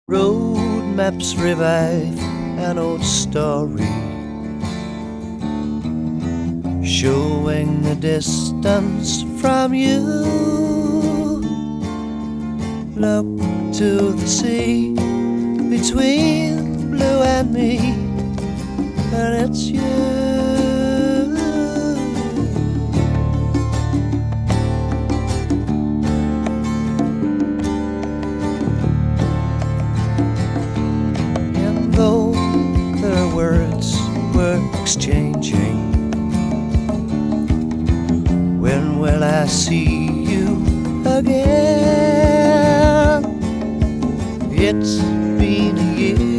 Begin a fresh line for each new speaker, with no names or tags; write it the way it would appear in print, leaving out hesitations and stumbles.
Road maps revive an old story, showing the distance from you. Look to the sea between blue and me, and it's you. And though their words were exchanging, when will I see you again? It's been a year